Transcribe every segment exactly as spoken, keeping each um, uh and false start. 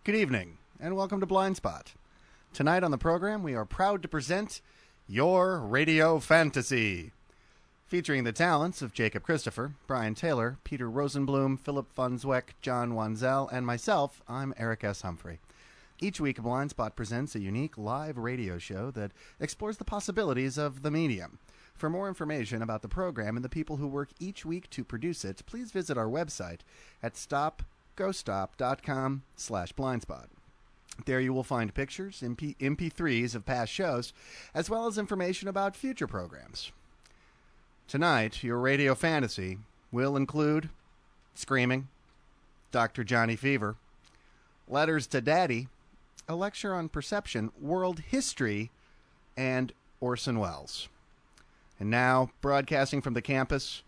Good evening, and welcome to Blind Spot. Tonight on the program, we are proud to present Your Radio Fantasy, featuring the talents of Jacob Christopher, Brian Taylor, Peter Rosenblum, Philip Funzweck, John Wanzel, and myself. I'm Eric S. Humphrey. Each week, Blind Spot presents a unique live radio show that explores the possibilities of the medium. For more information about the program and the people who work each week to produce it, please visit our website at stop go stop dot com slash blindspot. There you will find pictures, M P threes of past shows, as well as information about future programs. Tonight, your radio fantasy will include Screaming, Doctor Johnny Fever, Letters to Daddy, a lecture on perception, world history, and Orson Welles. And now, broadcasting from the campus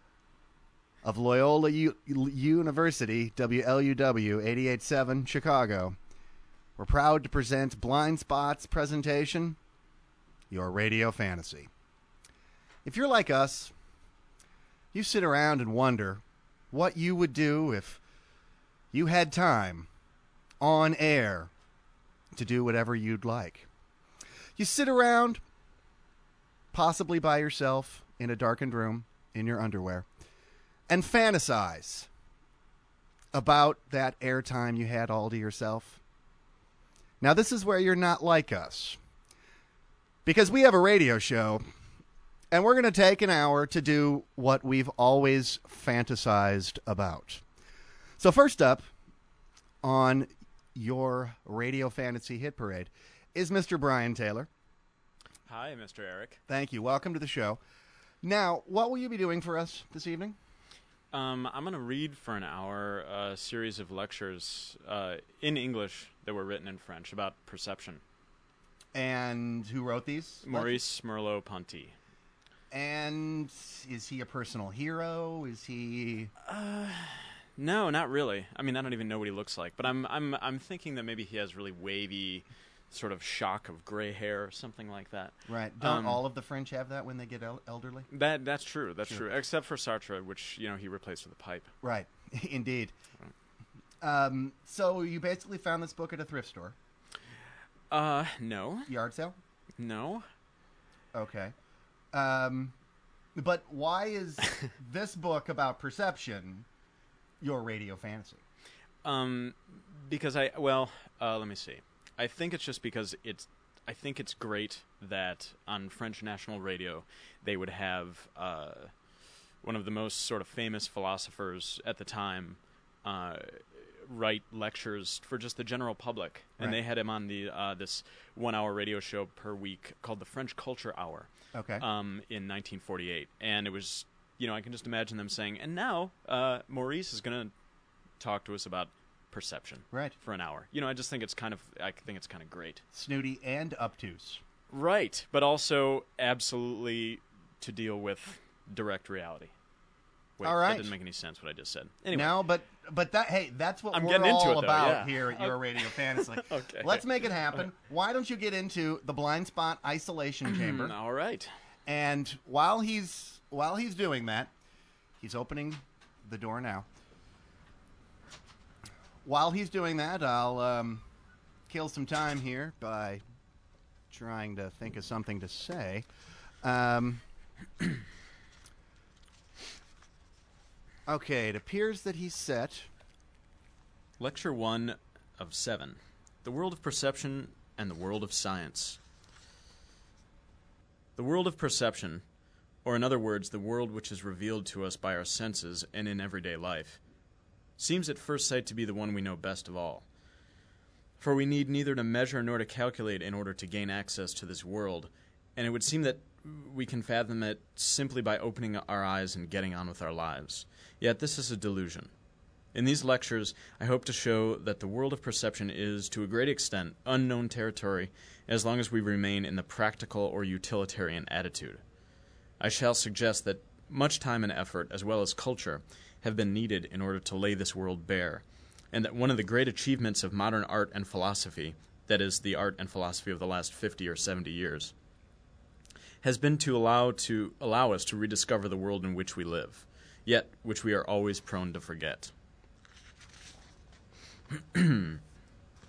of Loyola U- University, W L U W eighty-eight point seven, Chicago, we're proud to present Blind Spot's presentation, Your Radio Fantasy. If you're like us, you sit around and wonder what you would do if you had time on air to do whatever you'd like. You sit around, possibly by yourself, in a darkened room, in your underwear, and fantasize about that airtime you had all to yourself. Now, this is where you're not like us, because we have a radio show, and we're going to take an hour to do what we've always fantasized about. So first up on your Radio Fantasy Hit Parade is Mister Brian Taylor. Hi, Mister Eric. Thank you. Welcome to the show. Now, what will you be doing for us this evening? Um, I'm going to read for an hour a series of lectures uh, in English that were written in French about perception. And who wrote these? Maurice Merleau-Ponty. And is he a personal hero? Is he... Uh, no, not really. I mean, I don't even know what he looks like. But I'm I'm I'm thinking that maybe he has really wavy sort of shock of gray hair or something like that. Right. Don't um, all of the French have that when they get el- elderly? That That's true. That's Sure. true. Except for Sartre, which, you know, he replaced with a pipe. Right. Indeed. Um, so you basically found this book at a thrift store? Uh, no. Yard sale? No. Okay. Um, but why is this book about perception your radio fantasy? Um, because I, well, uh, let me see. I think it's just because it's, I think it's great that on French national radio they would have uh, one of the most sort of famous philosophers at the time uh, write lectures for just the general public. And Right. they had him on the uh, this one-hour radio show per week called the French Culture Hour. Okay. Um, in nineteen forty-eight. And it was, you know, I can just imagine them saying, and now uh, Maurice is going to talk to us about perception Right. for an hour. You know, I just think it's kind of, I think it's kind of great. Snooty and obtuse. Right, but also absolutely to deal with direct reality. Wait, All right. that didn't make any sense what I just said. Anyway. No, but but that hey, that's what I'm we're getting into all it, though, about yeah. here at Your Radio Fantasy. Okay. Let's make it happen. Why don't you get into the Blind Spot Isolation Chamber? All right. And while he's while he's doing that, he's opening the door now. While he's doing that, I'll um, kill some time here by trying to think of something to say. Um, okay, it appears that he's set. Lecture one of seven. The World of Perception and the World of Science. The world of perception, or in other words, the world which is revealed to us by our senses and in everyday life, seems at first sight to be the one we know best of all. For we need neither to measure nor to calculate in order to gain access to this world, and it would seem that we can fathom it simply by opening our eyes and getting on with our lives. Yet this is a delusion. In these lectures, I hope to show that the world of perception is, to a great extent, unknown territory as long as we remain in the practical or utilitarian attitude. I shall suggest that much time and effort, as well as culture, have been needed in order to lay this world bare, and that one of the great achievements of modern art and philosophy, that is, the art and philosophy of the last fifty or seventy years, has been to allow to allow us to rediscover the world in which we live, yet which we are always prone to forget.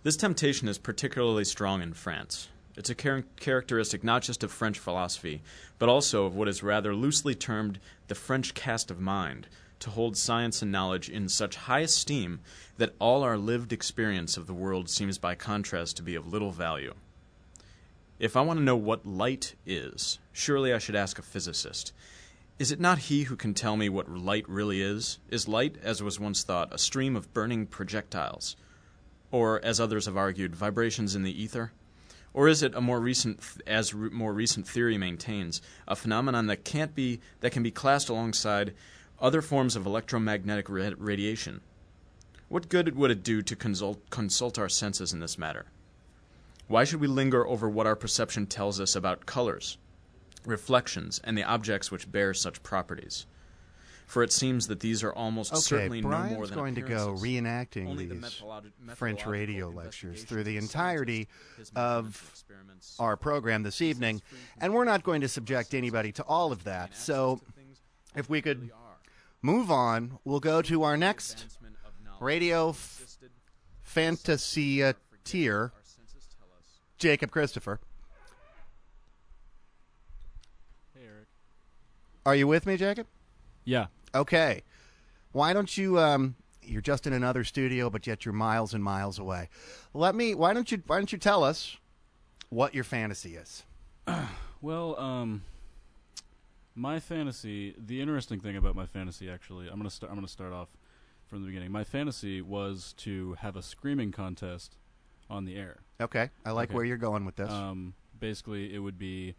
This temptation is particularly strong in France. It's a char- characteristic not just of French philosophy, but also of what is rather loosely termed the French cast of mind, to hold science and knowledge in such high esteem that all our lived experience of the world seems by contrast to be of little value. If I want to know what light is, surely I should ask a physicist. Is it not he who can tell me what light really is? Is light, as was once thought, a stream of burning projectiles? Or, as others have argued, vibrations in the ether? Or is it a more recent, as re- more recent theory maintains, a phenomenon that can't be that can be classed alongside other forms of electromagnetic ra- radiation? What good would it do to consult, consult our senses in this matter? Why should we linger over what our perception tells us about colors, reflections, and the objects which bear such properties? For it seems that these are almost okay, certainly Brian's no more than going to go reenacting Only these the methodolo- French radio methodological lectures through the investigations entirety his of measurements, experiments, our program this evening, and we're not going to subject anybody to all of that. So if we could move on, we'll go to our next radio f- fantasy-tier, Jacob Christopher. Hey, Eric. Are you with me, Jacob? Yeah. Okay. Why don't you, um, you're just in another studio, but yet you're miles and miles away. Let me, why don't you, why don't you tell us what your fantasy is? Well, um, my fantasy, the interesting thing about my fantasy, actually, I'm going to start, I'm going to start off from the beginning. My fantasy was to have a screaming contest on the air. Okay. I like Okay. where you're going with this. Um, basically, it would be,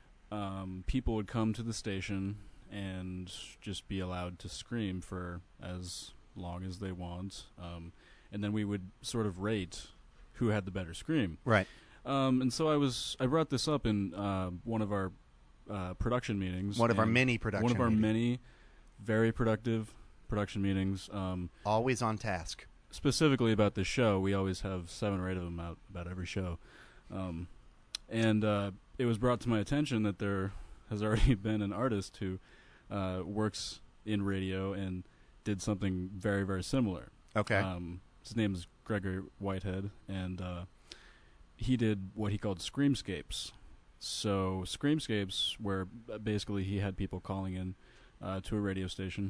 um, people would come to the station and just be allowed to scream for as long as they want. Um, and then we would sort of rate who had the better scream. Right. Um, and so I was, I brought this up in uh, one of our uh, production meetings. One of our and many production One of our meetings. many very productive production meetings. Um, Always on task. specifically about this show, we always have seven or eight of them out about every show. Um, and uh, it was brought to my attention that there has already been an artist who uh, works in radio and did something very, very similar. Okay. Um, his name is Gregory Whitehead, and uh, he did what he called screamscapes. So screamscapes, where uh, basically he had people calling in uh, to a radio station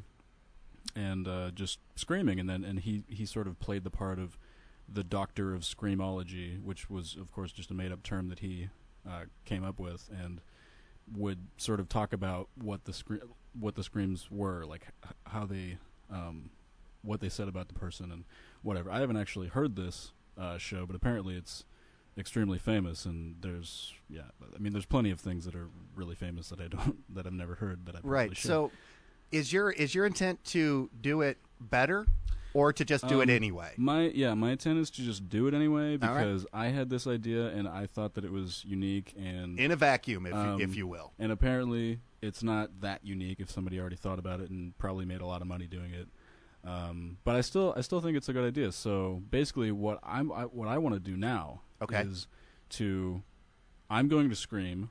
and uh, just screaming, and then and he, he sort of played the part of the doctor of screamology, which was, of course, just a made-up term that he uh, came up with, and would sort of talk about what the scre- what the screams were, like h- how they, um, what they said about the person and whatever. I haven't actually heard this uh, show, but apparently it's extremely famous, and there's yeah, I mean, there's plenty of things that are really famous that I don't that I've never heard that I probably Right. should. So, is your is your intent to do it better, or to just do it Um, anyway? My yeah, my intent is to just do it anyway All right. because I had this idea and I thought that it was unique and In a vacuum, if um, you, if you will. and apparently it's not that unique if somebody already thought about it and probably made a lot of money doing it. Um, but I still I still think it's a good idea. So basically, what I'm I, what I want to do now Okay. is to I'm going to scream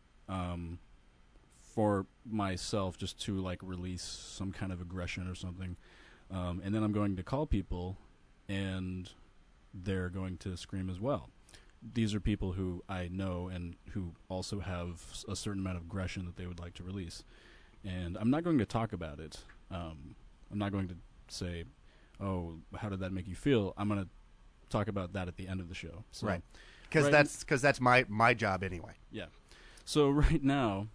um, for myself just to like release some kind of aggression or something. Um, and then I'm going to call people, and they're going to scream as well. These are people who I know and who also have s- a certain amount of aggression that they would like to release. And I'm not going to talk about it. Um, I'm not going to say, oh, how did that make you feel? I'm going to talk about that at the end of the show. So, Right. Because right- that's because that's my my job anyway. Yeah. So right now,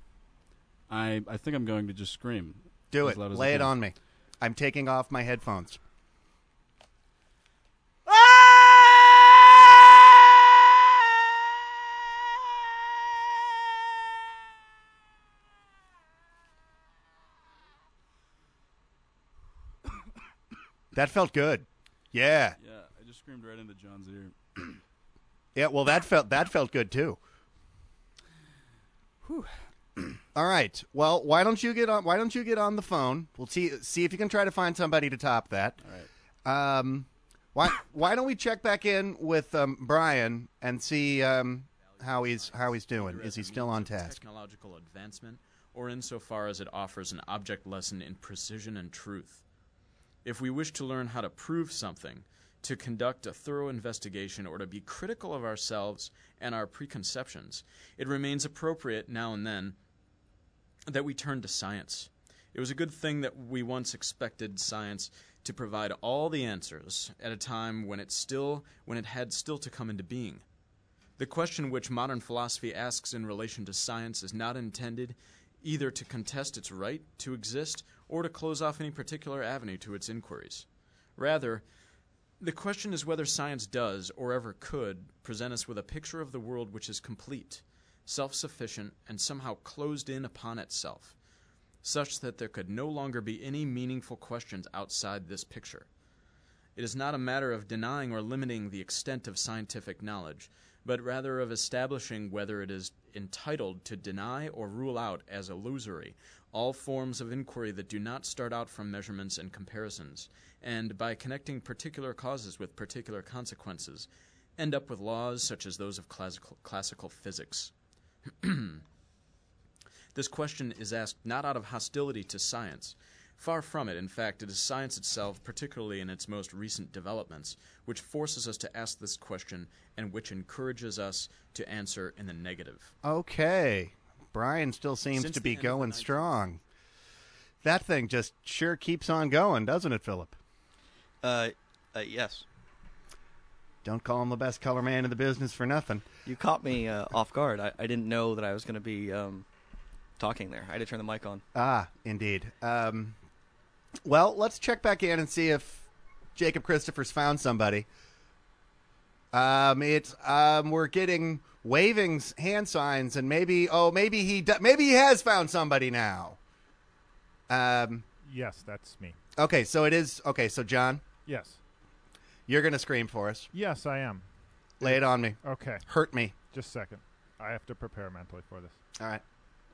I I think I'm going to just scream. Do as it. loud as I Lay it can. on me. I'm taking off my headphones. That felt good. Yeah. Yeah, I just screamed right into John's ear. Yeah, well that felt that felt good too. All right. Well, why don't you get on why don't you get on the phone? We'll see see if you can try to find somebody to top that. All right. Um why why don't we check back in with um, Brian and see um, how he's how he's doing? either Is as he a still means on of task? Technological advancement, or insofar as it offers an object lesson in precision and truth. If we wish to learn how to prove something, to conduct a thorough investigation or to be critical of ourselves and our preconceptions, it remains appropriate now and then that we turn to science. It was a good thing that we once expected science to provide all the answers at a time when it still when it had still to come into being. The question which modern philosophy asks in relation to science is not intended either to contest its right to exist or to close off any particular avenue to its inquiries. Rather, the question is whether science does, or ever could, present us with a picture of the world which is complete, self-sufficient, and somehow closed in upon itself, such that there could no longer be any meaningful questions outside this picture. It is not a matter of denying or limiting the extent of scientific knowledge, but rather of establishing whether it is entitled to deny or rule out as illusory all forms of inquiry that do not start out from measurements and comparisons, and by connecting particular causes with particular consequences, end up with laws such as those of classical, classical physics. This question is asked not out of hostility to science. Far from it. In fact, it is science itself, particularly in its most recent developments, which forces us to ask this question and which encourages us to answer in the negative. Okay. Brian still seems Since to the be end of the going nineties. strong. That thing just sure keeps on going, doesn't it, Philip? Uh, uh, yes. Don't call him the best color man in the business for nothing. You caught me uh, off guard. I, I didn't know that I was going to be um, talking there. I had to turn the mic on. Ah, indeed. Um, well, let's check back in and see if Jacob Christopher's found somebody. Um, it's um, we're getting waving s- hand signs, and maybe oh, maybe he do- maybe he has found somebody now. Um, Yes, that's me. okay, so it is okay. So John, Yes. you're gonna scream for us. Yes, I am. Lay it on me. Okay, Hurt me. just a second. I have to prepare mentally for this. All right.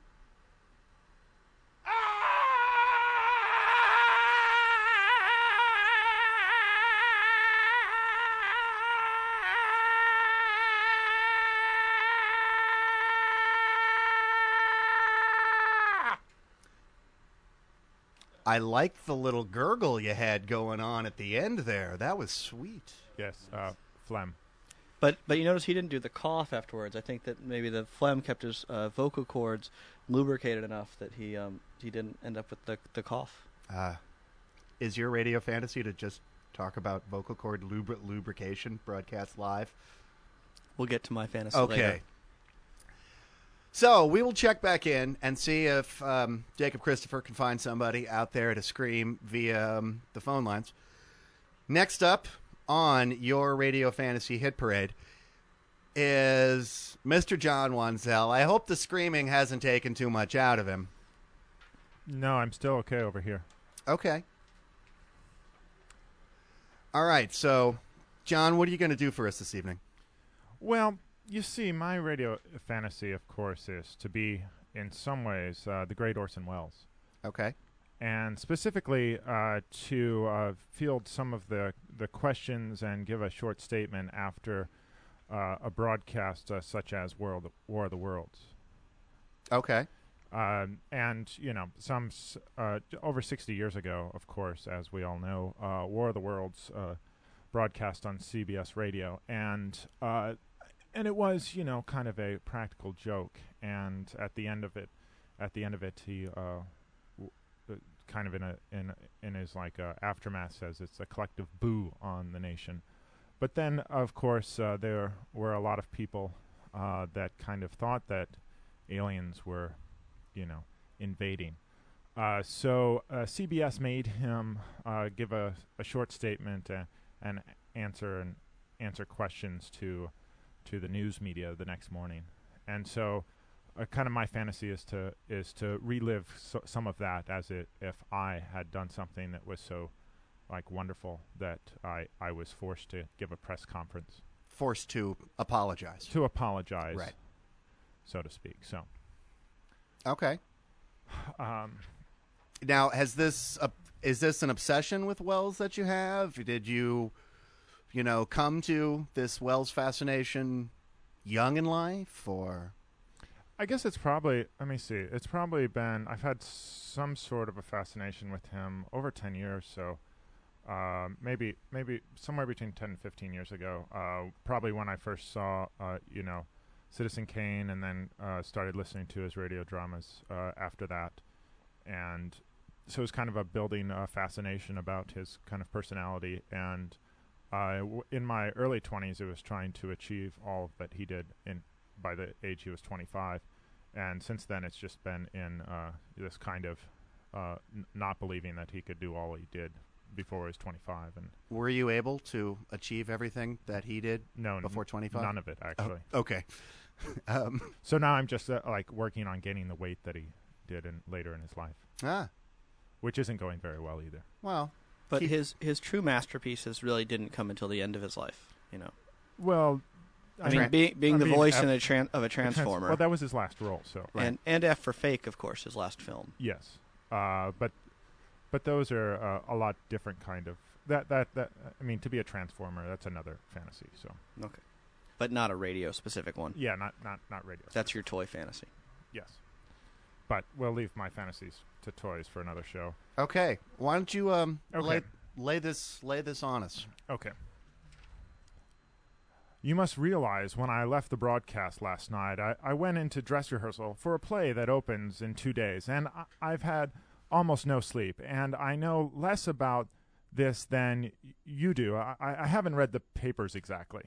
I like the little gurgle you had going on at the end there. That was sweet. Yes, uh, phlegm. But but you notice he didn't do the cough afterwards. I think that maybe the phlegm kept his uh, vocal cords lubricated enough that he um, he didn't end up with the the cough. Uh, is your radio fantasy to just talk about vocal cord lubri- lubrication broadcast live? We'll get to my fantasy Okay. later. So we will check back in and see if um, Jacob Christopher can find somebody out there to scream via um, the phone lines. Next up on your Radio Fantasy Hit Parade is Mister John Wanzel. I hope the screaming hasn't taken too much out of him. No, I'm still okay over here. Okay. All right, so, John, what are you going to do for us this evening? Well, you see, my radio fantasy, of course, is to be, in some ways, uh, the great Orson Welles. Okay. And specifically uh, to uh, field some of the, the questions and give a short statement after uh, a broadcast uh, such as War of, the, War of the Worlds. Okay. Um, and, you know, some s- uh, over sixty years ago, of course, as we all know, uh, War of the Worlds uh, broadcast on C B S radio. And uh, and it was, you know, kind of a practical joke. And at the end of it, at the end of it, he uh, w- uh, kind of in a in in his like uh, aftermath says it's a collective boo on the nation. But then, of course, uh, there were a lot of people uh, that kind of thought that aliens were, you know, invading. Uh, so uh, C B S made him uh, give a, a short statement uh, and answer and answer questions to to the news media the next morning. And so, uh, kind of my fantasy is to is to relive so, some of that as it if I had done something that was so like wonderful that I I was forced to give a press conference Forced to apologize. to apologize, Right. so to speak. So. Okay. Um, Now, has this uh, is this an obsession with Wells that you have? Did you, you know, come to this Wells fascination young in life, or? I guess it's probably, let me see, it's probably been, I've had some sort of a fascination with him over ten years, so uh, maybe maybe somewhere between ten and fifteen years ago. Uh, probably when I first saw, uh, you know, Citizen Kane, and then uh, started listening to his radio dramas uh, after that. And so it was kind of a building uh, fascination about his kind of personality. And uh, w- in my early twenties, it was trying to achieve all that he did in by the age he was twenty-five. And since then, it's just been in uh, this kind of uh, n- not believing that he could do all he did before he was twenty-five. And Were you able to achieve everything that he did no, before twenty-five? None of it, actually. Oh, okay. um, So now I'm just uh, like working on gaining the weight that he did in, later in his life, ah, which isn't going very well either. well, But he- his his true masterpieces really didn't come until the end of his life. You know, Well, I mean, Tran- being being I the mean, voice F- in a tran- of a Trans- transformer, well, that was his last role, so Right. and and F for Fake, of course, his last film. yes. Uh, but but those are uh, a lot different kind of that that that. I mean, to be a transformer, that's another fantasy. So Okay, but not a radio specific one. yeah, not not not radio. That's your toy fantasy. Yes, but we'll leave my fantasies to toys for another show. okay. Why don't you um Okay. lay, lay this lay this on us? Okay. You must realize when I left the broadcast last night, I, I went into dress rehearsal for a play that opens in two days, and I, I've had almost no sleep, and I know less about this than y- you do. I, I haven't read the papers exactly.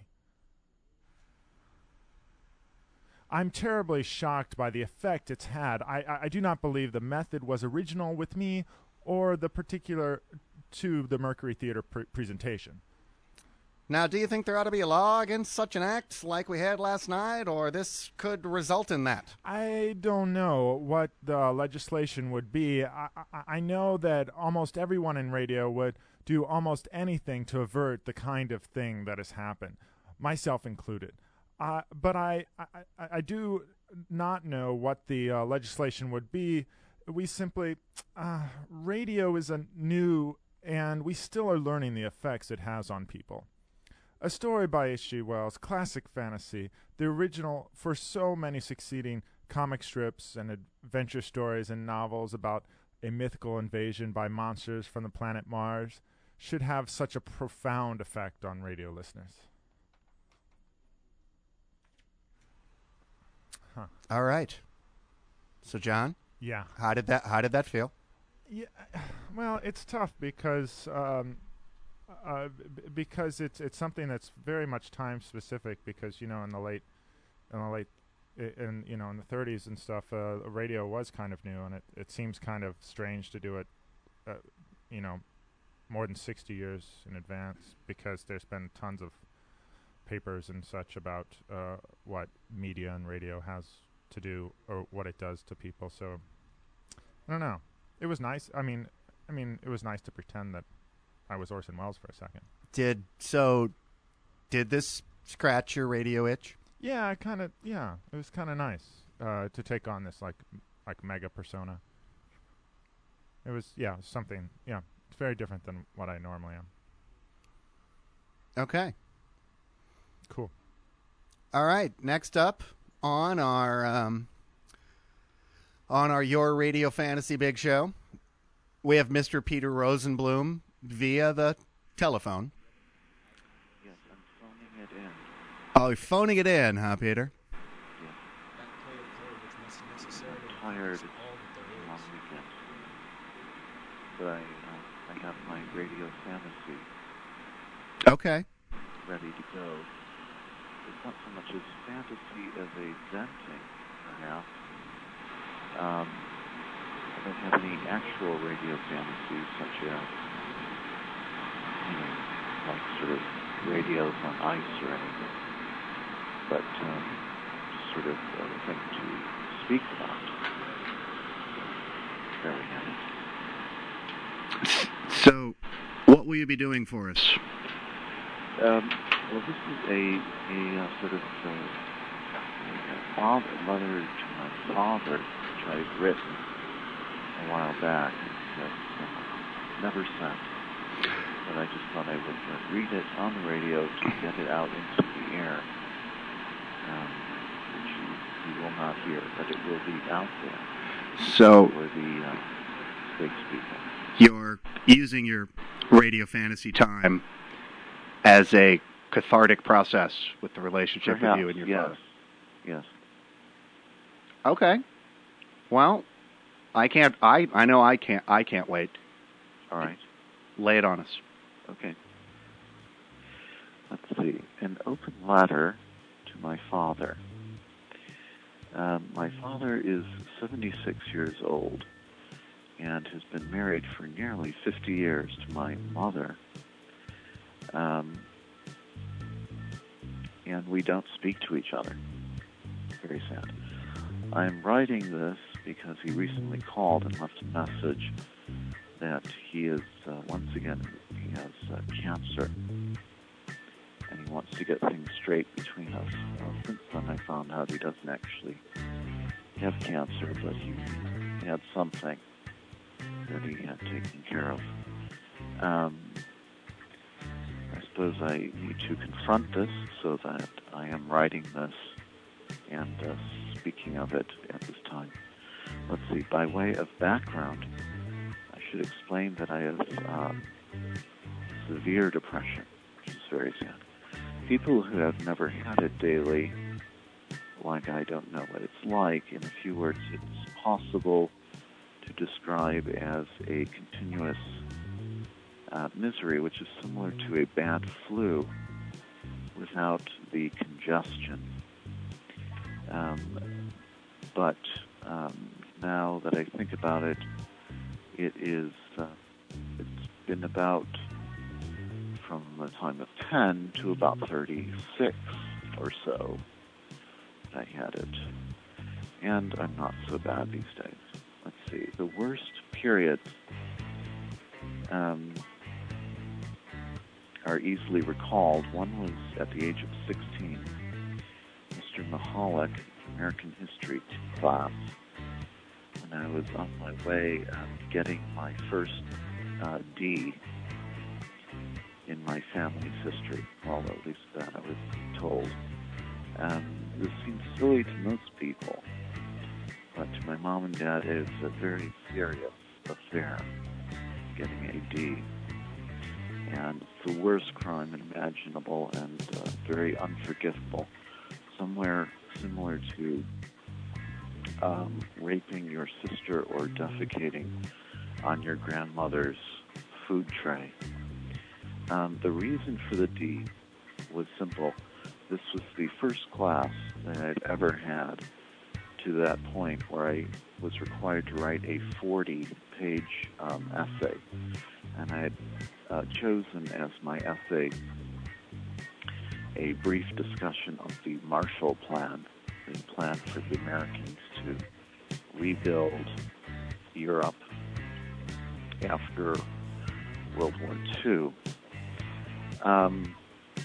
I'm terribly shocked by the effect it's had. I, I, I do not believe the method was original with me or the particular to the Mercury Theater pre- presentation. Now, do you think there ought to be a law against such an act like we had last night, or this could result in that? I don't know what the legislation would be. I, I, I know that almost everyone in radio would do almost anything to avert the kind of thing that has happened, myself included. Uh, but I, I, I I do not know what the uh, legislation would be. We simply, uh, radio is a new, and we still are learning the effects it has on people. A story by H G. Wells, classic fantasy, the original for so many succeeding comic strips and adventure stories and novels about a mythical invasion by monsters from the planet Mars, should have such a profound effect on radio listeners. Huh. All right. So, John, Yeah. how did that how did that feel? Yeah. Well, it's tough because um, uh, b- because it's it's something that's very much time specific. Because you know, in the late in the late i- in you know in the thirties and stuff, uh, radio was kind of new, and it it seems kind of strange to do it, uh, you know, more than sixty years in advance, because there's been tons of papers and such about uh, what media and radio has to do or what it does to people. So I don't know. It was nice. I mean, I mean, it was nice to pretend that I was Orson Welles for a second. Did so? Did this scratch your radio itch? Yeah, kind of. Yeah, it was kind of nice uh, to take on this like like mega persona. It was yeah something. Yeah, it's very different than what I normally am. Okay. Cool. All right. Next up on our um, on our Your Radio Fantasy Big Show, we have Mister Peter Rosenblum via the telephone. Yes, I'm phoning it in. Oh, you're phoning it in, huh, Peter? Yes. I'm tired of a long weekend. But I, uh, I have my radio fantasy Okay. ready to go. It's not so much as fantasy as a venting, perhaps. Um, I don't have any actual radio fantasies, such as, you know, like sort of radios on ice or anything. But um, sort of a thing to speak about. Very nice. So, what will you be doing for us? Um, well, this is a, a uh, sort of uh, a father, mother to my father, which I've written a while back. It's uh, never sent. But I just thought I would uh, read it on the radio to get it out into the air, um, which you, you will not hear, but it will be out there So, for the uh, space people. you're using your radio fantasy time as a cathartic process with the relationship Perhaps, with you and your yes. father. Yes. Okay. Well, I can't. I I know I can't. I can't wait. All right. Lay it on us. Okay. Let's see. An open letter to my father. Um, my father is seventy-six years old and has been married for nearly fifty years to my mother. Um, and we don't speak to each other. Very sad. I'm writing this because he recently called and left a message that he is, uh, once again, he has uh, cancer. And he wants to get things straight between us. Well, since then I found out he doesn't actually have cancer, but he had something that he had taken care of. Um, I suppose I need to confront this so that I am writing this and uh, speaking of it at this time. Let's see, by way of background, I should explain that I have um, severe depression, which is very sad. People who have never had it daily, like I don't know what it's like. In a few words, it's possible to describe as a continuous uh, misery, which is similar to a bad flu without the congestion. Um, but um, now that I think about it, it is, uh, it's been about from the time of ten to about thirty-six or so I had it. And I'm not so bad these days. Let's see. The worst periods um, are easily recalled. One was at the age of sixteen. Mister Mahalik, American History class, when I was on my way um, getting my first uh, D in my family's history. Well, at least that I was told. Um, this seems silly to most people, but to my mom and dad, it is a very serious affair, getting a D. And it's the worst crime imaginable and uh, very unforgivable. Somewhere similar to um, raping your sister or defecating on your grandmother's food tray. Um, the reason for the D was simple. This was the first class that I'd ever had to that point where I was required to write a forty-page um, essay. And I had uh, chosen as my essay a brief discussion of the Marshall Plan, the plan for the Americans to rebuild Europe after World War Two. Um,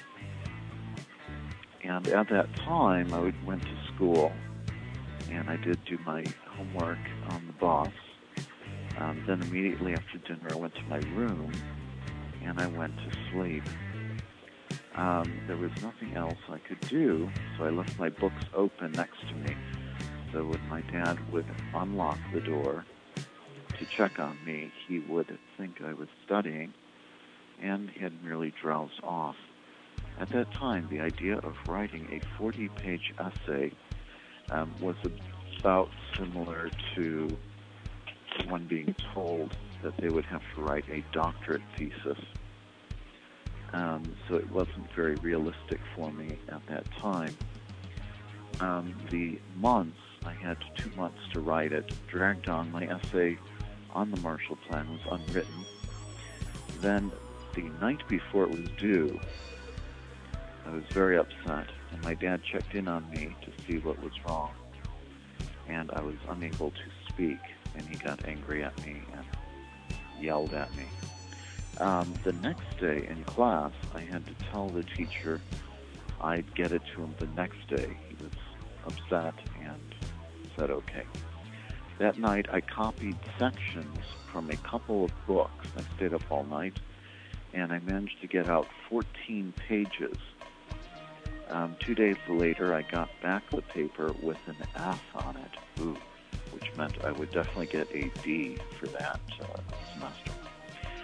and at that time, I would, went to school, and I did do my homework on the bus. Um, then immediately after dinner, I went to my room, and I went to sleep. Um, there was nothing else I could do, so I left my books open next to me. So when my dad would unlock the door to check on me, he would think I was studying, and he had merely drowsed off. At that time, the idea of writing a forty-page essay um, was about similar to one being told that they would have to write a doctorate thesis. Um, so it wasn't very realistic for me at that time. Um, the months, I had two months to write it, dragged on. My essay on the Marshall Plan was unwritten. Then the night before it was due, I was very upset, and my dad checked in on me to see what was wrong, and I was unable to speak, and he got angry at me and yelled at me. Um, the next day in class, I had to tell the teacher I'd get it to him the next day. He was upset and said okay. That night, I copied sections from a couple of books. I stayed up all night, and I managed to get out fourteen pages. Um, two days later, I got back the paper with an F on it, ooh, which meant I would definitely get a D for that uh, semester.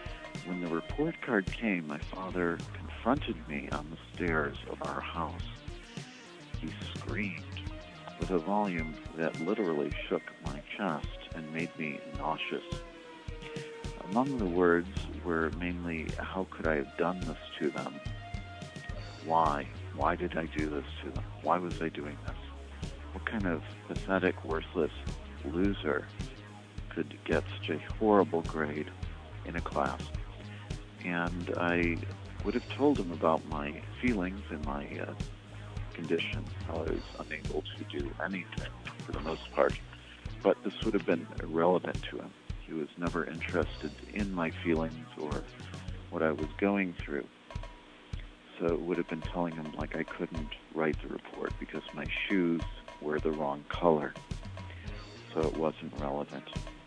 when the report card came, my father confronted me on the stairs of our house. He screamed with a volume that literally shook my chest and made me nauseous. Among the words were mainly, how could I have done this to them? Why? Why did I do this to them? Why was I doing this? What kind of pathetic, worthless loser could get such a horrible grade in a class? And I would have told him about my feelings and my uh, condition, how I was unable to do anything for the most part. But this would have been irrelevant to him. He was never interested in my feelings or what I was going through. So it would have been telling him like I couldn't write the report because my shoes were the wrong color. So it wasn't relevant.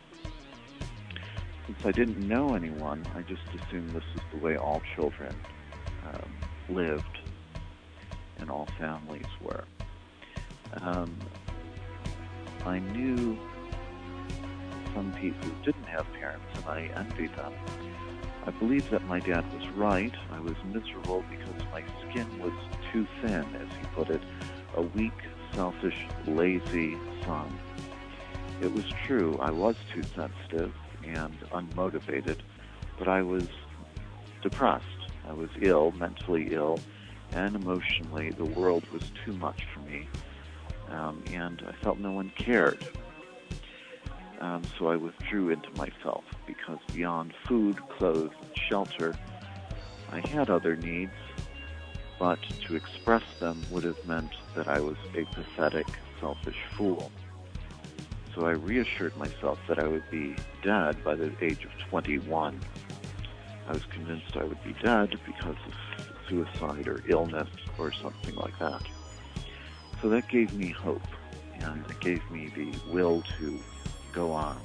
Since I didn't know anyone, I just assumed this is the way all children um, lived and all families were. Um, I knew some people didn't have parents, and I envied them. I believe that my dad was right. I was miserable because my skin was too thin, as he put it, a weak, selfish, lazy son. It was true, I was too sensitive and unmotivated, but I was depressed. I was ill, mentally ill, and emotionally the world was too much for me, um, and I felt no one cared. Um, so I withdrew into myself because beyond food, clothes, and shelter, I had other needs, but to express them would have meant that I was a pathetic, selfish fool. So I reassured myself that I would be dead by the age of twenty-one. I was convinced I would be dead because of suicide or illness or something like that. So that gave me hope, and it gave me the will to go on.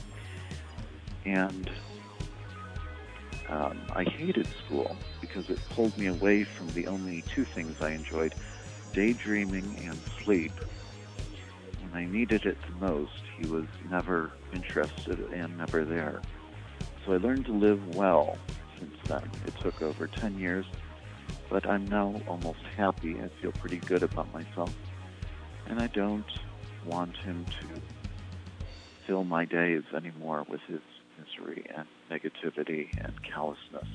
And um, I hated school because it pulled me away from the only two things I enjoyed, daydreaming and sleep. When I needed it the most, he was never interested and never there. So I learned to live well since then. It took over ten years, but I'm now almost happy. I feel pretty good about myself. And I don't want him to fill my days anymore with his misery and negativity and callousness.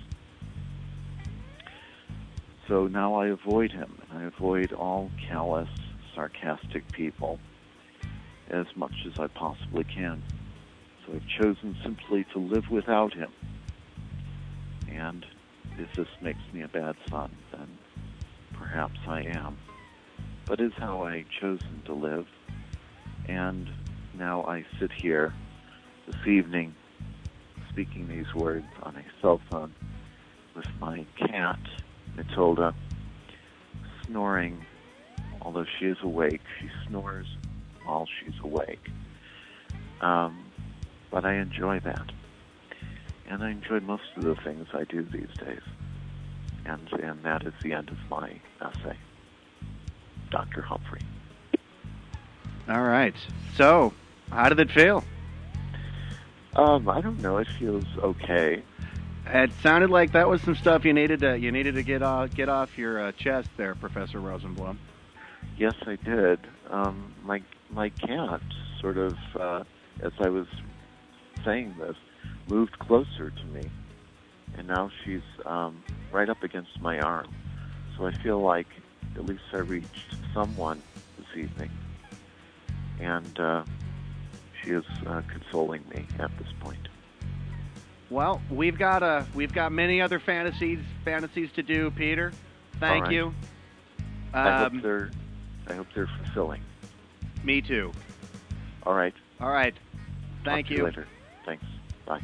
So now I avoid him, and I avoid all callous, sarcastic people as much as I possibly can. So I've chosen simply to live without him. And if this makes me a bad son, then perhaps I am. But it's how I chosen to live. And now I sit here this evening speaking these words on a cell phone with my cat, Matilda, snoring. Although she is awake, she snores while she's awake. Um, but I enjoy that. And I enjoy most of the things I do these days. And, and that is the end of my essay. Doctor Humphrey. All right. So, how did it feel? Um, I don't know. It feels okay. It sounded like that was some stuff you needed to you needed to get off get off your uh, chest there, Professor Rosenblum. Yes, I did. Um, my my cat sort of, uh, as I was saying this, moved closer to me, and now she's um, right up against my arm. So I feel like at least I reached someone this evening, and uh, she is uh, consoling me at this point. Well, we've got uh, we've got many other fantasies fantasies to do, Peter. Thank right. you. Um, I hope they're I hope they're fulfilling. Me too. All right. All right. Thank Talk to you later. Thanks. Bye.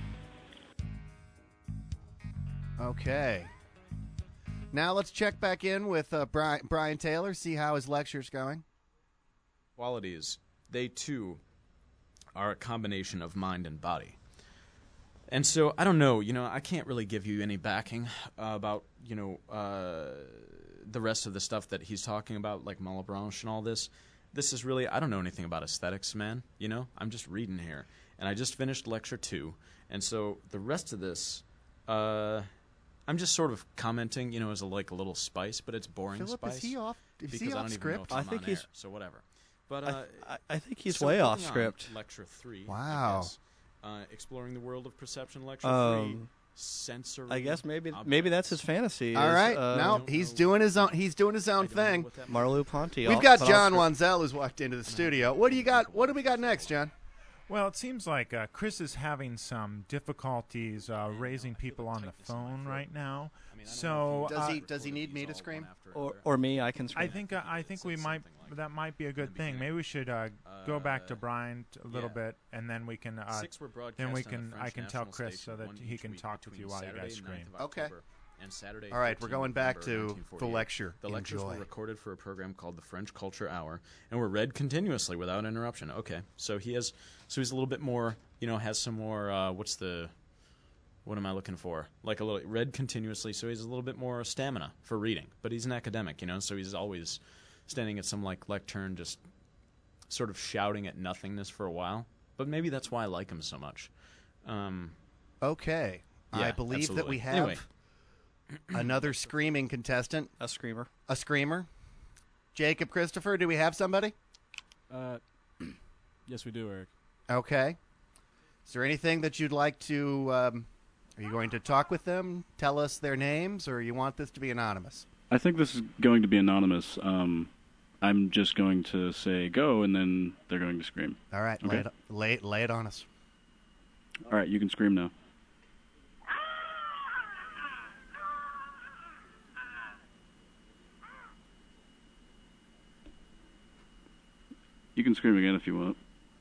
Okay. Now let's check back in with uh, Brian, Brian Taylor, see how his lecture's going. Qualities, they too are a combination of mind and body. And so, I don't know, you know, I can't really give you any backing uh, about, you know, uh, the rest of the stuff that he's talking about, like Malebranche and all this. This is really, I don't know anything about aesthetics, man, you know? I'm just reading here. And I just finished lecture two. And so the rest of this Uh, I'm just sort of commenting, you know, as a, like a little spice, but it's boring Philip, spice. is he off? Is because he I off don't script? even know if I I'm think on he's- air, so whatever. But I, uh, I, I think he's so way off putting on script. Lecture three. Wow. I guess. Uh, exploring the world of perception. Lecture Um, three. Sensory. I guess maybe objects. maybe that's his fantasy. All is, right, uh, no, don't he's know. doing his own. He's doing his I own don't know thing. what that means. Marlou Ponte. We've all- got but John off script. Wanzel who's walked into the studio. What do you got? What do we got next, John? Well, it seems like uh, Chris is having some difficulties uh, raising people on the phone right now. I mean, I don't So, know if Does uh, he- does he need me to recorded these all scream? one after Or, another. or me, I can I scream. think uh, I think Said we might something like that might be a in the good thing. beginning. Maybe we should uh, go back to Uh, Brian t- a little yeah. bit, and then we can. Uh, Six were broadcast then we on the can- I French can tell national Chris station, so that one he each can week talk with between you while you Saturday, guys scream. ninth of Okay. October and Saturday, All right, we're going back thirteenth November to the nineteen forty-eight. lecture. The lectures Enjoy. were recorded for a program called the French Culture Hour, and were read continuously without interruption. Okay, so he has, so he's a little bit more, you know, has some more. Uh, what's the, what am I looking for? Like a little read continuously, so he's a little bit more stamina for reading. But he's an academic, you know, so he's always standing at some like lectern, just sort of shouting at nothingness for a while. But maybe that's why I like him so much. Um, Okay, I Yeah, believe that absolutely. we have Anyway. another screaming contestant, A screamer. a screamer. Jacob Christopher, do we have somebody? Uh, yes, we do, Eric. Okay. Is there anything that you'd like to? Um, are you going to talk with them? Tell us their names, or you want this to be anonymous? I think this is going to be anonymous. Um, I'm just going to say go, and then they're going to scream. All right, Okay. lay, it, lay, lay it on us. All right, you can scream now. You can scream again if you want.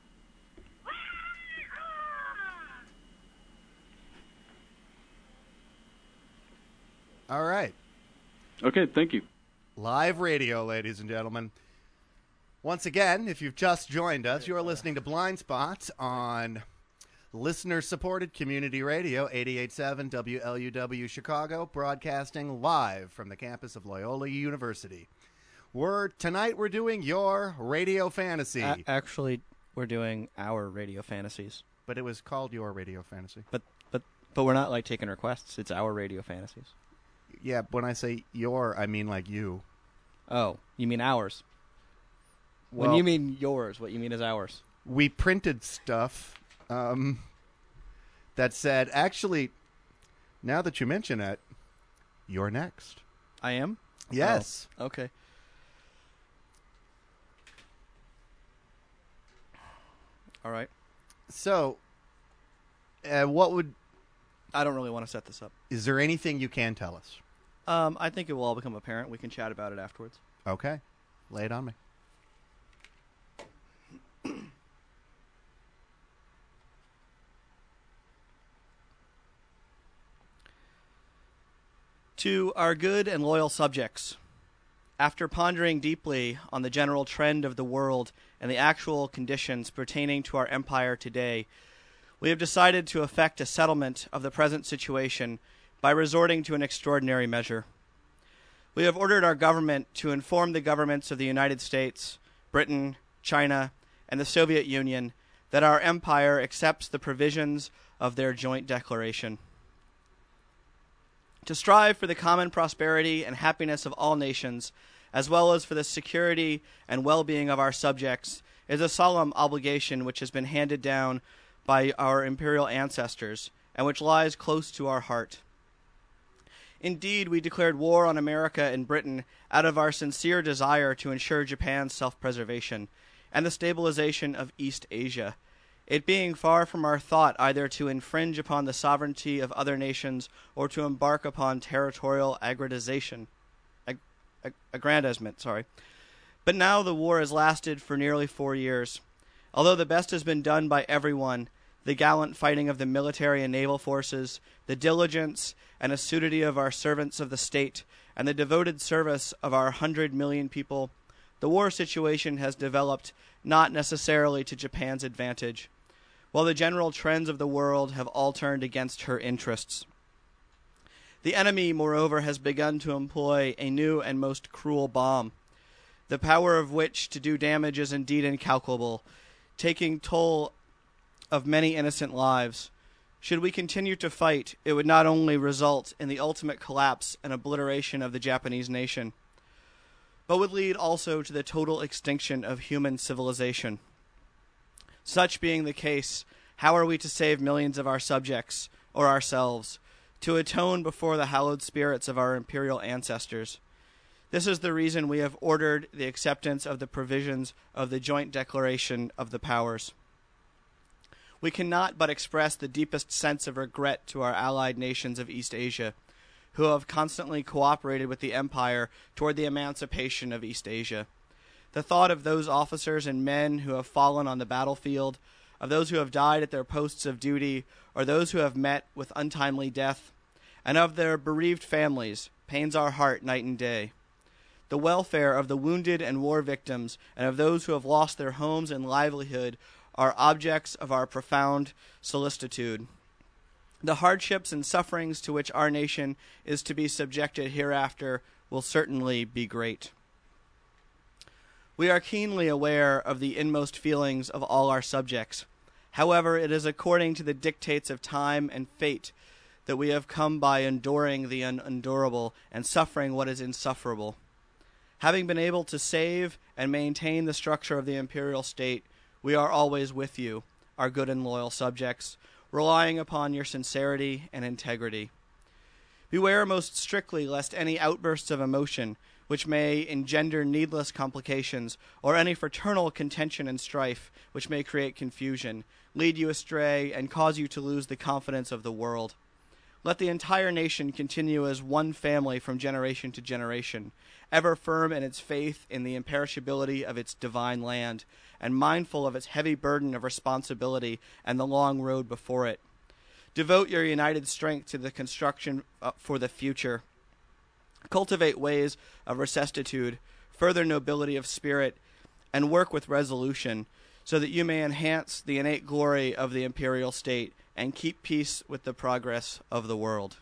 All right. Okay, thank you. Live radio, ladies and gentlemen. Once again, if you've just joined us, you're listening to Blind Spot on listener-supported community radio, eighty-eight point seven W L U W Chicago, broadcasting live from the campus of Loyola University. We're tonight we're doing your radio fantasy, A- actually, we're doing our radio fantasies, but it was called your radio fantasy. but but but we're not like taking requests. It's our radio fantasies. Yeah, when I say your, I mean like you. Oh, you mean ours? Well, when you mean yours, what you mean is ours. we printed stuff um, that said, actually, now that you mention it, you're next. I am. Yes. Oh, okay. All right. So, uh, what would I don't really want to set this up. is there anything you can tell us? Um, I think it will all become apparent. We can chat about it afterwards. Okay, lay it on me. To our good and loyal subjects, after pondering deeply on the general trend of the world and the actual conditions pertaining to our empire today, we have decided to effect a settlement of the present situation by resorting to an extraordinary measure. We have ordered our government to inform the governments of the United States, Britain, China, and the Soviet Union that our empire accepts the provisions of their joint declaration. To strive for the common prosperity and happiness of all nations, as well as for the security and well-being of our subjects, is a solemn obligation which has been handed down by our imperial ancestors and which lies close to our heart. Indeed, we declared war on America and Britain out of our sincere desire to ensure Japan's self-preservation and the stabilization of East Asia, it being far from our thought either to infringe upon the sovereignty of other nations or to embark upon territorial aggrandization, ag- ag- aggrandizement. Sorry. But now the war has lasted for nearly four years. Although the best has been done by everyone, the gallant fighting of the military and naval forces, the diligence and assiduity of our servants of the state, and the devoted service of our hundred million people, the war situation has developed not necessarily to Japan's advantage, while the general trends of the world have all turned against her interests. The enemy, moreover, has begun to employ a new and most cruel bomb, the power of which to do damage is indeed incalculable, taking toll of many innocent lives. Should we continue to fight, it would not only result in the ultimate collapse and obliteration of the Japanese nation, but would lead also to the total extinction of human civilization. Such being the case, how are we to save millions of our subjects, or ourselves, to atone before the hallowed spirits of our imperial ancestors? This is the reason we have ordered the acceptance of the provisions of the Joint Declaration of the Powers. We cannot but express the deepest sense of regret to our allied nations of East Asia, who have constantly cooperated with the Empire toward the emancipation of East Asia. The thought of those officers and men who have fallen on the battlefield, of those who have died at their posts of duty, or those who have met with untimely death, and of their bereaved families, pains our heart night and day. The welfare of the wounded and war victims, and of those who have lost their homes and livelihood, are objects of our profound solicitude. The hardships and sufferings to which our nation is to be subjected hereafter will certainly be great. We are keenly aware of the inmost feelings of all our subjects. However, it is according to the dictates of time and fate that we have come by enduring the unendurable and suffering what is insufferable. Having been able to save and maintain the structure of the imperial state, we are always with you, our good and loyal subjects, relying upon your sincerity and integrity. Beware most strictly lest any outbursts of emotion, which may engender needless complications, or any fraternal contention and strife, which may create confusion, lead you astray, and cause you to lose the confidence of the world. Let the entire nation continue as one family from generation to generation, ever firm in its faith in the imperishability of its divine land, and mindful of its heavy burden of responsibility and the long road before it. Devote your united strength to the construction uh, for the future. Cultivate ways of rectitude, further nobility of spirit, and work with resolution, so that you may enhance the innate glory of the imperial state and keep peace with the progress of the world.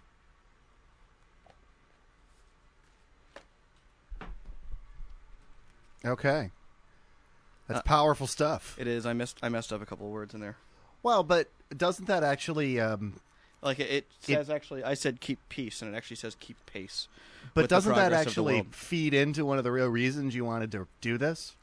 Okay. That's Uh, powerful stuff. It is. I missed. I messed up a couple of words in there. Well, but doesn't that actually... Um, Like it, it says actually, I said keep peace, and it actually says keep pace. but with the doesn't that progress of the actually world. feed into one of the real reasons you wanted to do this?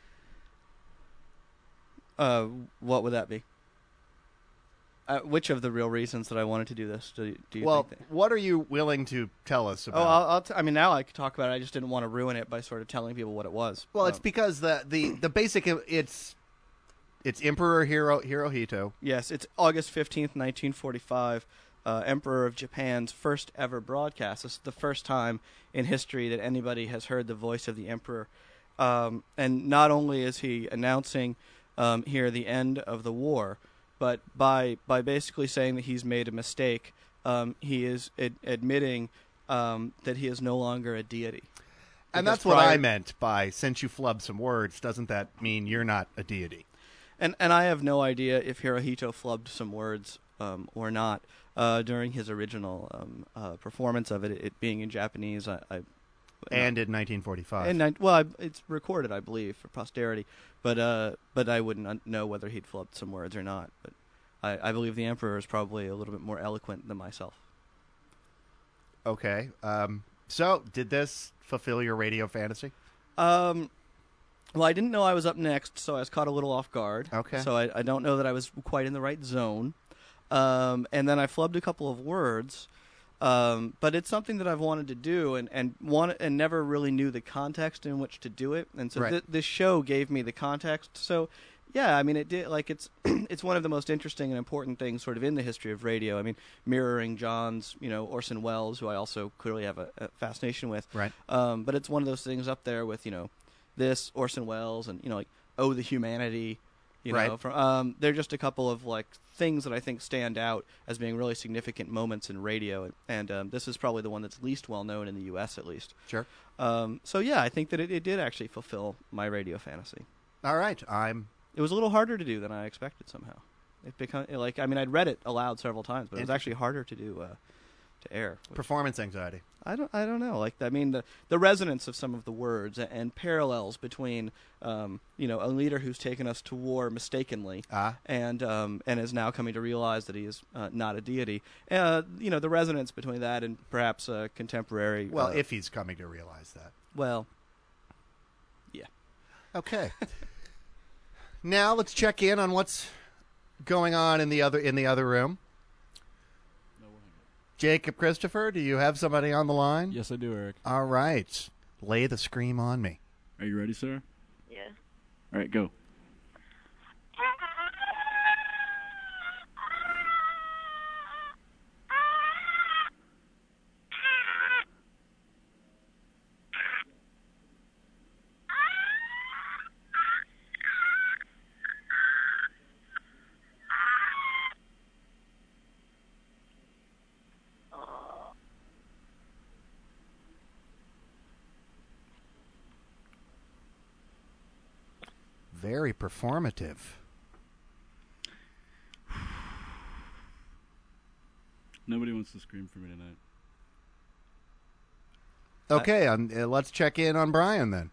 Uh, what would that be? Uh, which of the real reasons that I wanted to do this? Do, you- do you Well, think? That? what are you willing to tell us about? Oh, I'll, I'll t- I mean, now I could talk about it. I just didn't want to ruin it by sort of telling people what it was. Well, it's Um, because the the the basic it's it's Emperor Hiro Hirohito. yes, it's August fifteenth, nineteen forty-five. Uh, Emperor of Japan's first ever broadcast. This is the first time in history that anybody has heard the voice of the Emperor. Um, and not only is he announcing um, here the end of the war, but by by basically saying that he's made a mistake, um, he is ad- admitting um, that he is no longer a deity. And Because that's what prior- I meant by, since you flubbed some words, doesn't that mean you're not a deity? And and I have no idea if Hirohito flubbed some words um, or not uh, during his original um, uh, performance of it, it being in Japanese. I, I And in nineteen forty-five. and I, well, I, it's recorded, I believe, for posterity. But uh, but I wouldn't un- know whether he'd flubbed some words or not. But I, I believe the Emperor is probably a little bit more eloquent than myself. Okay. Um, so, did this fulfill your radio fantasy? Um, well, I didn't know I was up next, so I was caught a little off guard. Okay. So I, I don't know that I was quite in the right zone. Um, and then I flubbed a couple of words. Um, but it's something that I've wanted to do and, and want and never really knew the context in which to do it. And so Right. th- this show gave me the context. So yeah, I mean, it did like it's it's one of the most interesting and important things sort of in the history of radio. I mean, mirroring John's, you know, Orson Welles, who I also clearly have a, a fascination with. Right. Um, but it's one of those things up there with, you know, this Orson Welles and, you know, like Oh, the Humanity. You know, Right. from, um, they're just a couple of like things that I think stand out as being really significant moments in radio, and um, this is probably the one that's least well known in the U S at least. Sure. Um, so yeah, I think that it, it did actually fulfill my radio fantasy. All right. I'm It was a little harder to do than I expected somehow. It become like I mean I'd read it aloud several times, but it was actually harder to do uh, to air. which performance anxiety. I don't. I don't know. Like, I mean, the the resonance of some of the words and, and parallels between, um, you know, a leader who's taken us to war mistakenly, Ah. and um, and is now coming to realize that he is uh, not a deity. Uh, you know, the resonance between that and perhaps a contemporary. Well, uh, if he's coming to realize that. well, yeah. Okay. Now let's check in on what's going on in the other in the other room. Jacob Christopher, do you have somebody on the line? Yes, I do, Eric. All right. Lay the scream on me. Are you ready, sir? Yeah. All right, go. Very performative. Nobody wants to scream for me tonight. Okay, um, uh, let's check in on Brian then.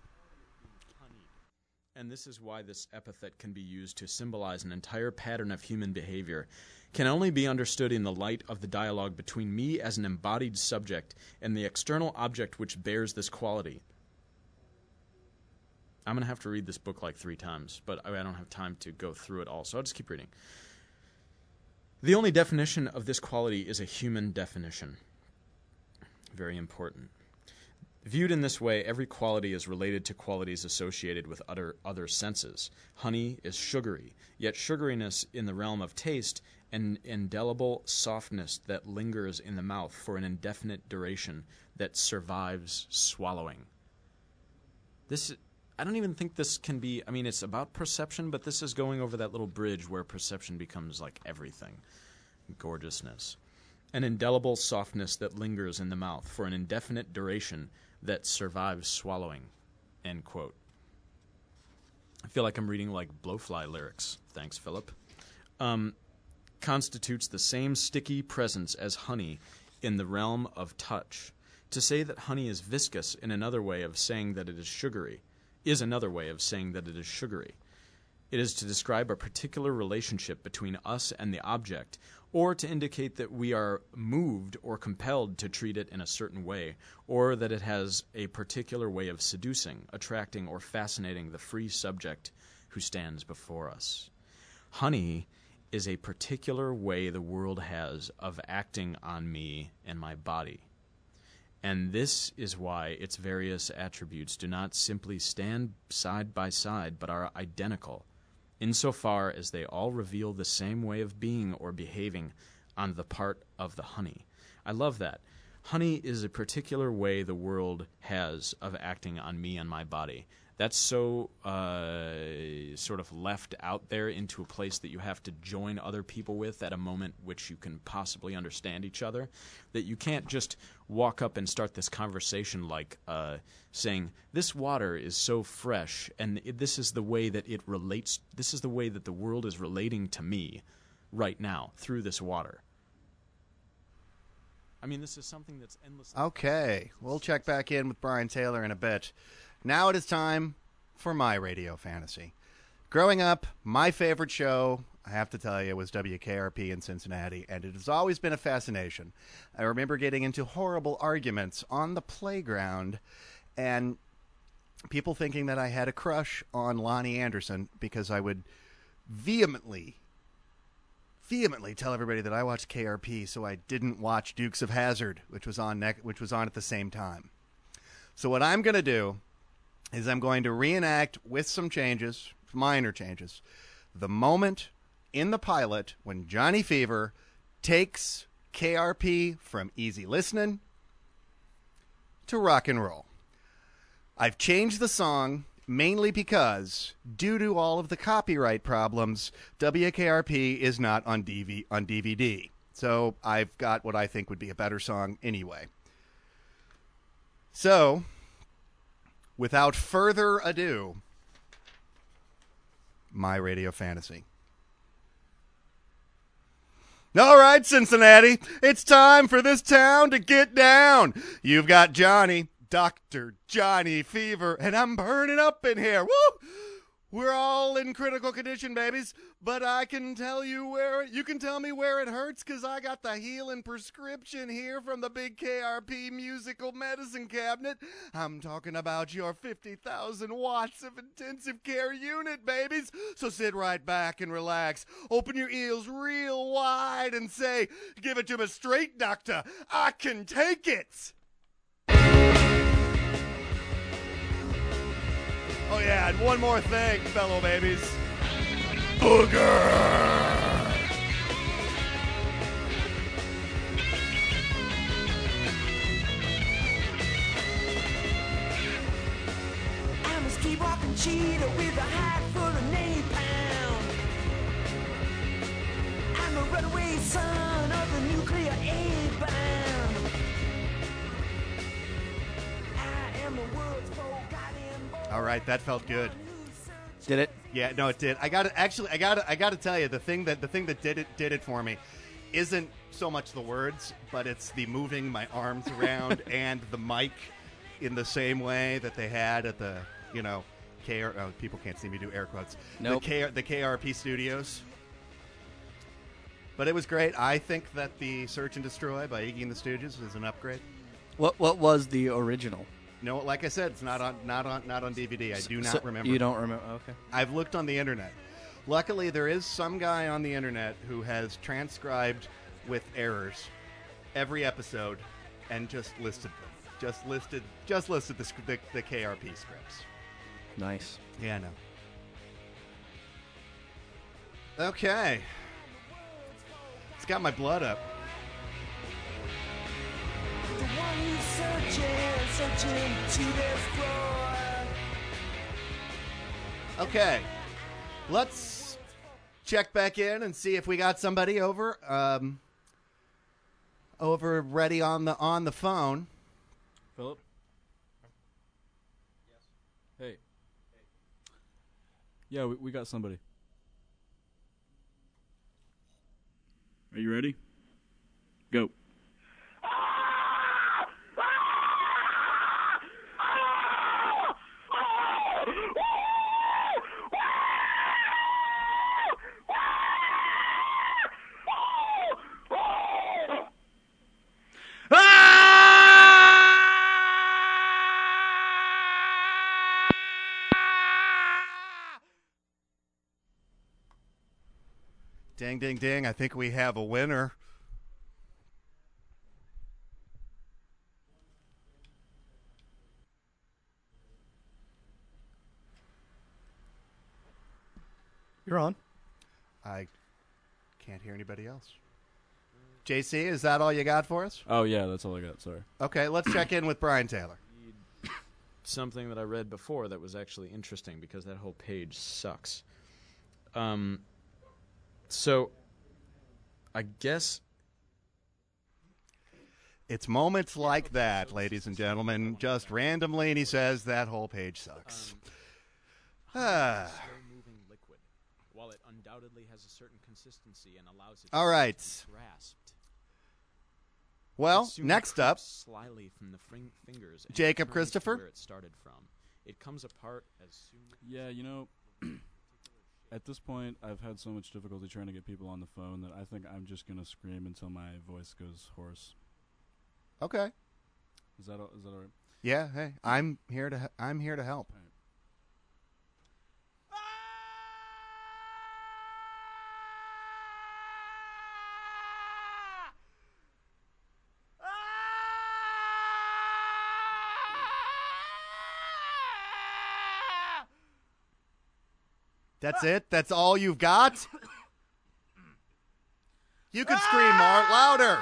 And this is why this epithet can be used to symbolize an entire pattern of human behavior, can only be understood in the light of the dialogue between me as an embodied subject and the external object which bears this quality. I'm going to have to read this book like three times, but I don't have time to go through it all, so I'll just keep reading. The only definition of this quality is a human definition. Very important. Viewed in this way, every quality is related to qualities associated with other, other senses. Honey is sugary, yet sugariness in the realm of taste, an indelible softness that lingers in the mouth for an indefinite duration that survives swallowing. This, I don't even think this can be, I mean, it's about perception, but this is going over that little bridge where perception becomes like everything. Gorgeousness. An indelible softness that lingers in the mouth for an indefinite duration that survives swallowing. End quote. I feel like I'm reading like Blowfly lyrics. Thanks, Philip. Um, constitutes the same sticky presence as honey in the realm of touch. To say that honey is viscous in another way of saying that it is sugary is another way of saying that it is sugary. It is to describe a particular relationship between us and the object, or to indicate that we are moved or compelled to treat it in a certain way, or that it has a particular way of seducing, attracting, or fascinating the free subject who stands before us. Honey is a particular way the world has of acting on me and my body. And this is why its various attributes do not simply stand side by side, but are identical, insofar as they all reveal the same way of being or behaving on the part of the honey. I love that. Honey is a particular way the world has of acting on me and my body. That's so uh, sort of left out there into a place that you have to join other people with at a moment which you can possibly understand each other, that you can't just walk up and start this conversation like uh, saying, this water is so fresh, and it, this is the way that it relates, this is the way that the world is relating to me right now through this water. I mean, this is something that's endless. Okay, we'll check back in with Brian Taylor in a bit. Now it is time for my radio fantasy. Growing up, my favorite show, I have to tell you, was W K R P in Cincinnati, and it has always been a fascination. I remember getting into horrible arguments on the playground and people thinking that I had a crush on Lonnie Anderson because I would vehemently, vehemently tell everybody that I watched K R P, so I didn't watch Dukes of Hazzard, which was on ne- which was on at the same time. So what I'm going to do is I'm going to reenact with some changes, minor changes, the moment in the pilot when Johnny Fever takes K R P from easy listening to rock and roll. I've changed the song mainly because, due to all of the copyright problems, W K R P is not on D V on D V D. So I've got what I think would be a better song anyway. So, without further ado, my radio fantasy. All right, Cincinnati, it's time for this town to get down. You've got Johnny, Doctor Johnny Fever, and I'm burning up in here. Woo! We're all in critical condition, babies, but I can tell you where, you can tell me where it hurts because I got the healing prescription here from the big K R P musical medicine cabinet. I'm talking about your fifty thousand watts of intensive care unit, babies. So sit right back and relax. Open your ears real wide and say, give it to me straight, doctor. I can take it. Oh, yeah, and one more thing, fellow babies. Booger! I'm a street-walking cheetah with a hat full of napalm. I'm a runaway son of the nuclear A-bomb. I am the world's forgotten boy. All right, that felt good. Did it? Yeah, no, it did. I got to actually. I got to. I got to tell you, the thing that the thing that did it did it for me, isn't so much the words, but it's the moving my arms around and the mic in the same way that they had at the you know K R. Oh, people can't see me do air quotes. Nope. The K the K R P studios. But it was great. I think that the Search and Destroy by Iggy and the Stooges is an upgrade. What What was the original? No, like I said, it's not on not on not on D V D. I do not So- remember. You don't remember? Okay. I've looked on the internet. Luckily, there is some guy on the internet who has transcribed with errors every episode and just listed them. Just listed, just listed the sc- the, the K R P scripts. Nice. Yeah, I know. Okay, it's got my blood up. The one who's searching, searching to destroy. Okay, let's check back in and see if we got somebody over, um, over ready on the on the phone. Philip? Yes. Hey. Yeah, we, we got somebody. Are you ready? Go. Ding, ding, ding. I think we have a winner. You're on. I can't hear anybody else. J C, is that all you got for us? Oh, yeah, that's all I got. Sorry. Okay, let's check in with Brian Taylor. Something that I read before that was actually interesting because that whole page sucks. Um, so, I guess It's moments like that, ladies and gentlemen, just randomly, and he says that whole page sucks. Ah. slow-moving liquid, while it undoubtedly has a certain consistency and allows it All right. to be grasped. Well, It soon next up, creeps slyly from the fring- fingers and Jacob returns to Christopher. where it started from. It comes apart as soon. Yeah, you know, at this point, I've had so much difficulty trying to get people on the phone that I think I'm just going to scream until my voice goes hoarse. okay. Is that all, is that all right? Yeah, hey, I'm here to he- I'm here to help. All right. That's it? That's all you've got? You could scream more louder.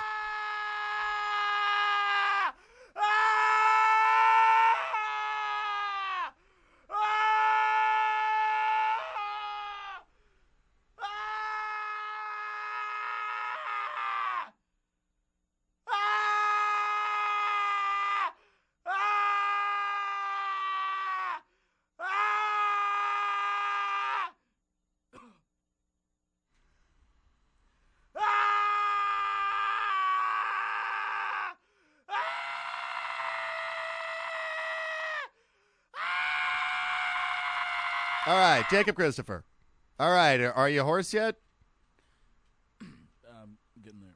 All right, Jacob Christopher. All right, are you hoarse yet? Um, getting there.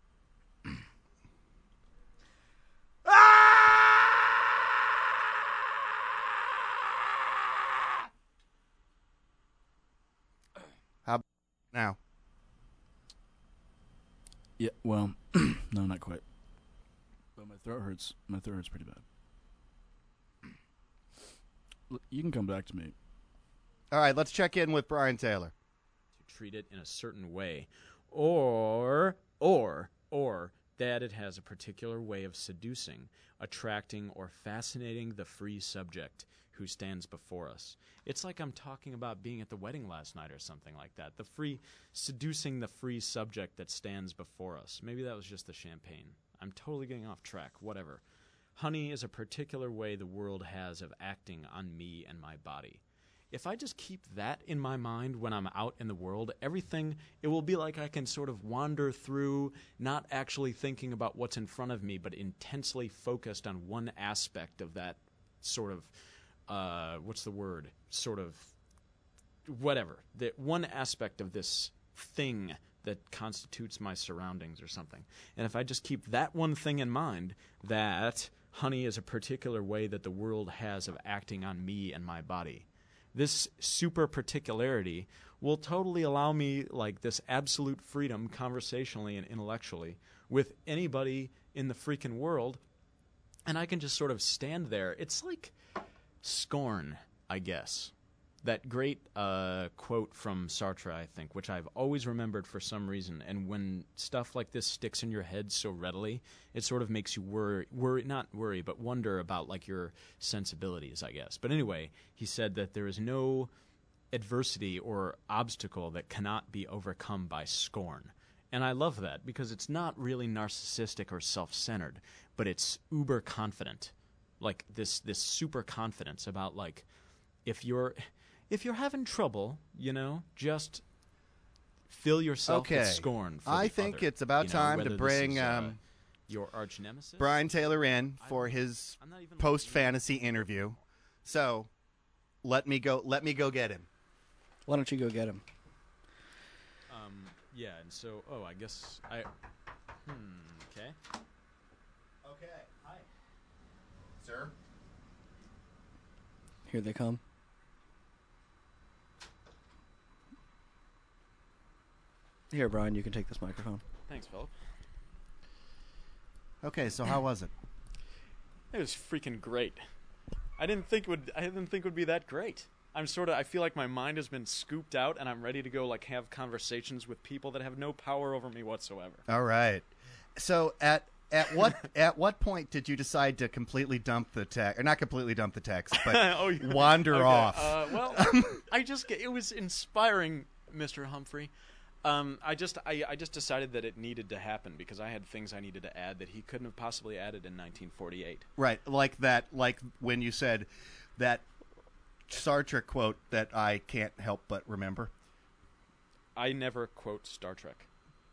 How about now? Yeah, well, no, not quite. But my throat hurts. My throat hurts pretty bad. L- You can come back to me. All right, let's check in with Brian Taylor. To treat it in a certain way, or or or that it has a particular way of seducing, attracting, or fascinating the free subject who stands before us. It's like I'm talking about being at the wedding last night or something like that. The free seducing the free subject that stands before us. Maybe that was just the champagne. I'm totally getting off track. Whatever. Honey is a particular way the world has of acting on me and my body. If I just keep that in my mind when I'm out in the world, everything, it will be like I can sort of wander through, not actually thinking about what's in front of me, but intensely focused on one aspect of that sort of, uh, what's the word? Sort of, whatever. The one aspect of this thing that constitutes my surroundings or something. And if I just keep that one thing in mind, that honey is a particular way that the world has of acting on me and my body. This super particularity will totally allow me like this absolute freedom conversationally and intellectually with anybody in the freaking world, and I can just sort of stand there. It's like Scorn, I guess. That great uh, quote from Sartre, I think, which I've always remembered for some reason. And when stuff like this sticks in your head so readily, it sort of makes you worry, worry, not worry, but wonder about like your sensibilities, I guess. But anyway, he said that there is no adversity or obstacle that cannot be overcome by scorn. And I love that because it's not really narcissistic or self-centered, but it's uber confident. Like this, this super confidence about like, if you're... If you're having trouble, you know, just fill yourself Okay. with scorn for I the think other. it's about You know, time to whether this bring, is, uh, um, your arch nemesis. Brian Taylor in I for don't- his I'm not even post-fantasy interview. So, let me go. Let me go get him. Why don't you go get him? Um, yeah, and so, oh, I guess I. Hmm. Okay. Okay. Hi, sir. Here they come. Here, Brian, you can take this microphone. Thanks, Philip. Okay, so how was it? It was freaking great. I didn't think it would. I didn't think it would be that great. I'm sort of. I feel like my mind has been scooped out, and I'm ready to go like have conversations with people that have no power over me whatsoever. All right. So at at what at what point did you decide to completely dump the text, or not completely dump the text, but Oh, yeah. wander Okay, off? Uh, well, I just get, it was inspiring, Mister Humphrey. Um, I just I, I just decided that it needed to happen because I had things I needed to add that he couldn't have possibly added in nineteen forty-eight. Right, like that, like when you said that Sartre quote that I can't help but remember. I never quote Star Trek.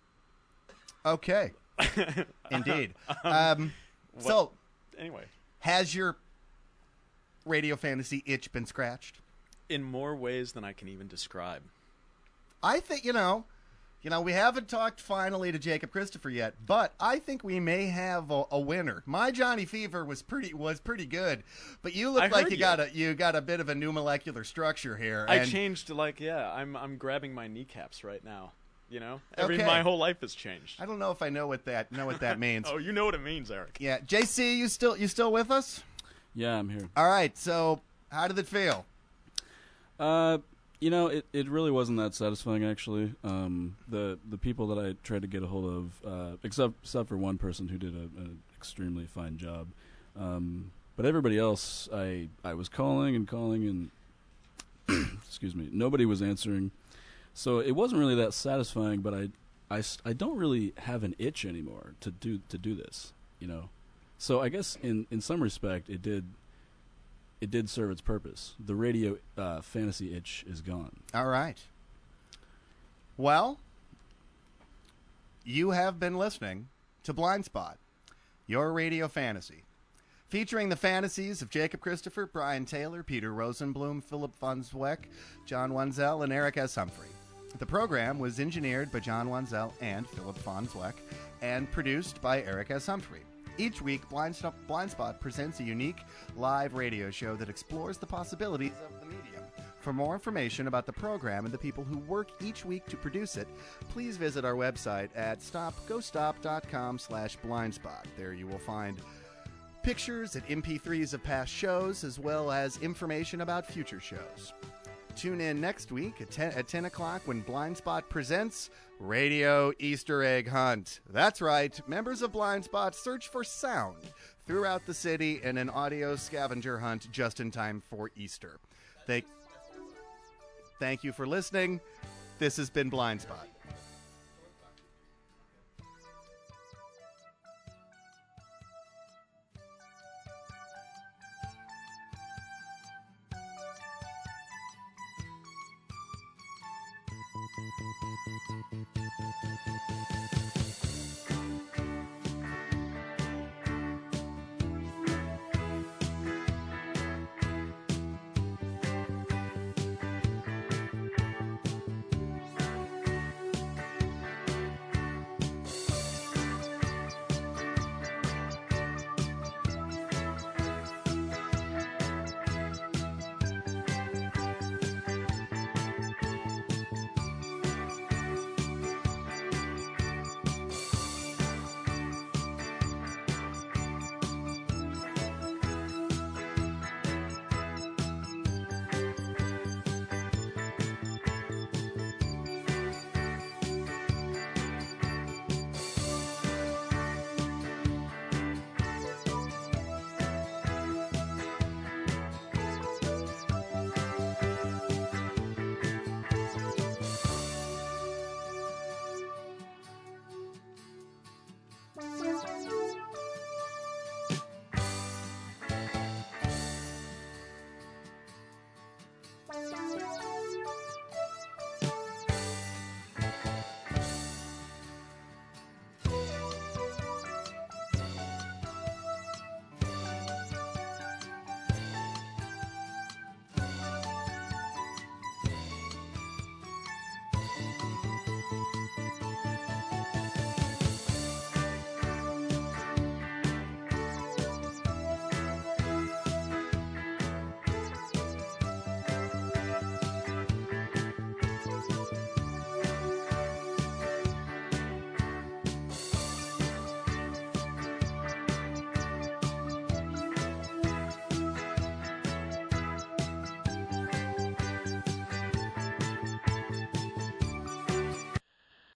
Okay, indeed. Um, so, Anyway, has your radio fantasy itch been scratched? in more ways than I can even describe. I think, you know, you know, we haven't talked finally to Jacob Christopher yet, but I think we may have a, a winner. My Johnny Fever was pretty was pretty good, but you look I like heard you you. got a you got a bit of a new molecular structure here. I and- changed like yeah, I'm I'm grabbing my kneecaps right now. You know, every Okay. my whole life has changed. I don't know if I know what that know what that means. Oh, you know what it means, Eric. Yeah, J C, you still you still with us? Yeah, I'm here. All right. So, how did it feel? Uh, you know, it, it really wasn't that satisfying, actually. Um, the the people that I tried to get a hold of, uh, except except for one person who did a, an extremely fine job, um, but everybody else, I I was calling and calling and excuse me, nobody was answering. So it wasn't really that satisfying. But I, I, s- I don't really have an itch anymore to do to do this, you know. So I guess in, in some respect, it did. It did serve its purpose. The radio uh, fantasy itch is gone. All right. Well, you have been listening to Blind Spot, your radio fantasy, Featuring the fantasies of Jacob Christopher, Brian Taylor, Peter Rosenblum, Philip von Zweck, John Wenzel, and Eric S. Humphrey. The program was engineered by John Wenzel and Philip von Zweck and produced by Eric S. Humphrey. Each week, Blind, Spot, Blind Spot presents a unique live radio show that explores the possibilities of the medium. For more information about the program and the people who work each week to produce it, please visit our website at stopgostop.com slash blindspot. There you will find pictures and M P threes of past shows, as well as information about future shows. Tune in next week at ten, at ten o'clock when Blind Spot presents Radio Easter Egg Hunt. That's right, members of Blind Spot search for sound throughout the city in an audio scavenger hunt just in time for Easter. Thank, thank you for listening. This has been Blind Spot.